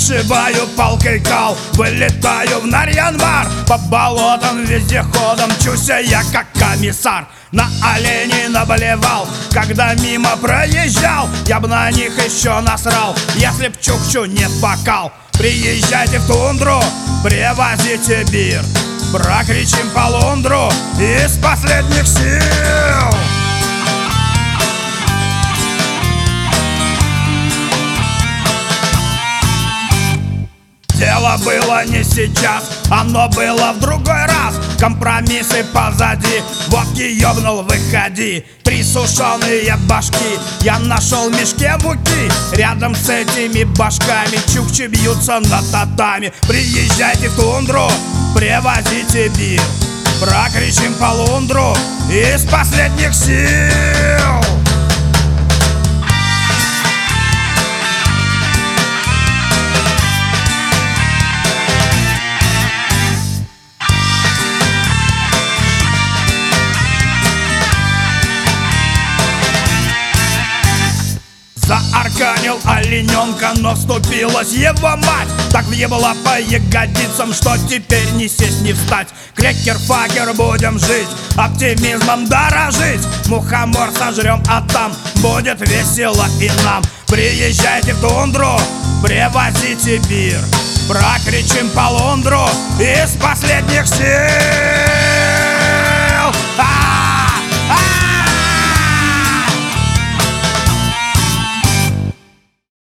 отшибаю палкой кал, вылетаю в Нарьян-Мар. По болотам вездеходом мчуся я как комиссар. На оленей наблевал, когда мимо проезжал. Я б на них еще насрал, если б чукчу не покал. Приезжайте в тундру, привозите бир, прокричим полундру из последних сил. Дело было не сейчас, оно было в другой раз. Компромиссы позади, водки ёбнул, выходи. 3 сушеные башки я нашел в мешке муки. Рядом с этими башками чукчи бьются на татами. Приезжайте в тундру, привозите бир, прокричим полундру из последних сил. Заарканил олененка, но вступилась его мать. Так въебала по ягодицам, что теперь не сесть, не встать. Крекер-факер, будем жить, оптимизмом дорожить. Мухомор сожрем, а там будет весело и нам. Приезжайте в тундру, привозите бир, прокричим полундру из последних сил.